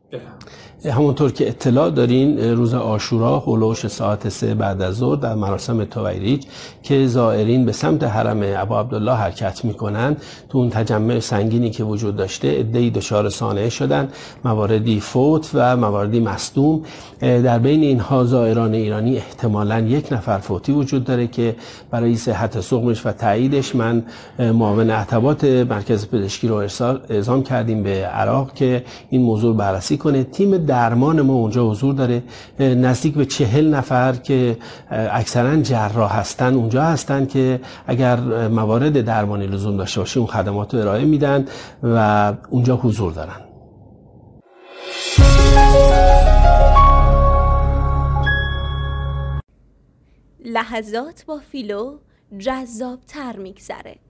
همونطور که اطلاع دارین روز عاشورا هولوش ساعت 3 بعد از ظهر در مراسم تویریج که زائرین به سمت حرم ابا عبدالله حرکت میکنن، تو اون تجمع سنگینی که وجود داشته عده‌ای دچار سانحه شدن، مواردی فوت و مواردی مصدوم. در بین اینها زائران ایرانی احتمالاً یک نفر فوتی وجود داره که برای صحت سقمش و تاییدش من معاون عتبات مرکز پزشکی رو اعزام کردیم به عراق که این موضوع بررسی کنه. تیم درمان ما اونجا حضور داره، نزدیک به 40 نفر که اکثرا جراح هستن اونجا هستن که اگر موارد درمانی لزوم داشته باشه اون خدمات رو ارائه میدن و اونجا حضور دارن. لحظات با فیلو جذاب‌تر میگذره.